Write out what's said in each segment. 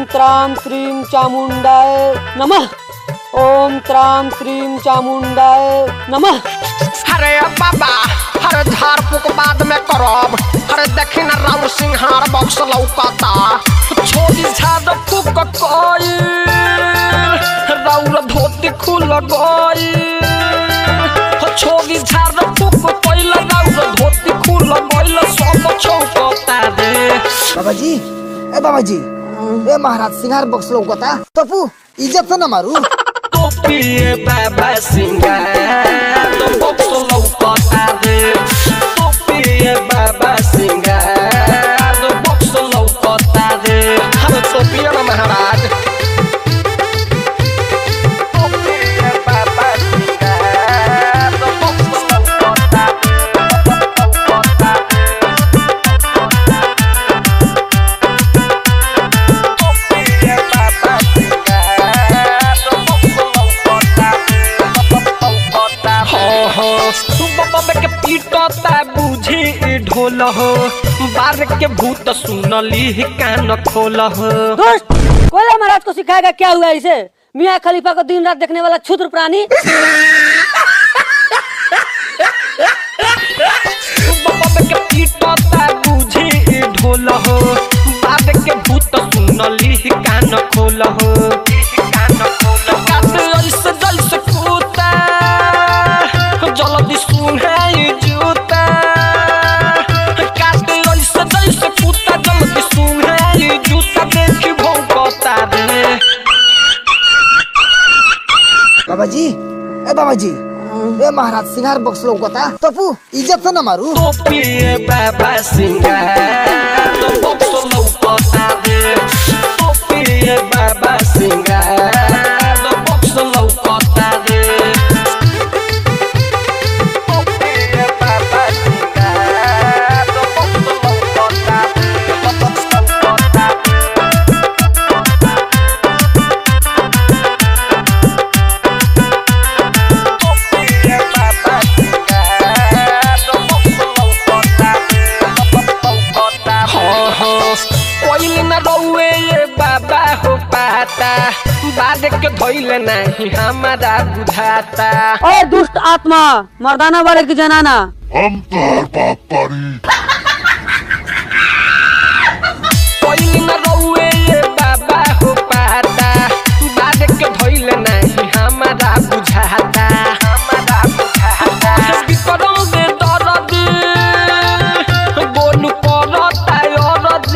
त्रां श्रीं चामुंडाय नमः। ओम त्रां श्रीं चामुंडाय नमः। अरे बाबा हर झाड़ फूक बाद में करब। अरे देखी न राम सिंहार बक्स लौकता छोड़ी झाड़ फूक कोई राउर धोती खुल गई। छोड़ी झाड़ फूक कोई राउर धोती खुल गई सब चौकता रे। बाबाजी ए बाबाजी ए महाराज सिंहार बक्स लौकता तपू इज्जत से न मारू। टोपी बाबा सिंगार तो बक्स लौकता रे। टोपी बाबा सिंगार तो बक्स लौकता रे। हम टोपी ना महाराज टोपी बाबा सिंगार तो बक्स लौकता पीटता बुझी ढोल हो बार के भूत सुनली कान खोल हो। दोस्त कोयला महाराज को सिखाएगा क्या हुआ इसे? मियाँ खलीफा को दिन रात देखने वाला क्षुद्र प्राणी। पीटता बुझी ढोल हो बार के भूत सुनली कान खोल हो। जैसे कूता जल्दी सुनाई जूता काटे जैसे कूता जल्दी सुनाई जूता देखी भौंकता रे। बाबाजी ए बाबाजी ए महाराज सिंहार बक्स लौकता तपू इज्जत से न मारू। टोपी बाबा सिंगार तो बक्स लौकता रे। टोपी बाबा सिंगार तो बक्स लौकता रे। बाद के धोइले नहीं हमारा बुझाता। ओए दुष्ट आत्मा मर्दाना वाले की जनाना हम तोहर बाप पारी। कोई न रोए ये बाबा हो पाता बाद के धोइले नहीं हमारा बुझाता। हमारा बुझाता बिकरम दे दर्द बोलू करता औरत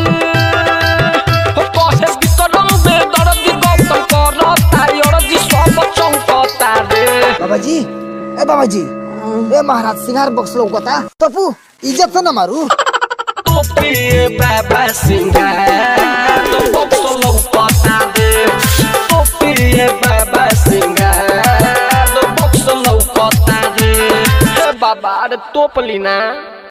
कहे बिकरम दे दर्द गौतम करता औरत सब चौंकता रे। बाबाजी ए बाबाजी ए महाराज सिंहार बक्स लौकता तपू इज्जत से न मारू। टोपी बाबा सिंगार तो बक्स लौकता रे। टोपी बाबा सिंगार तो बक्स लौकता रे। बाबा रे टोपली ना।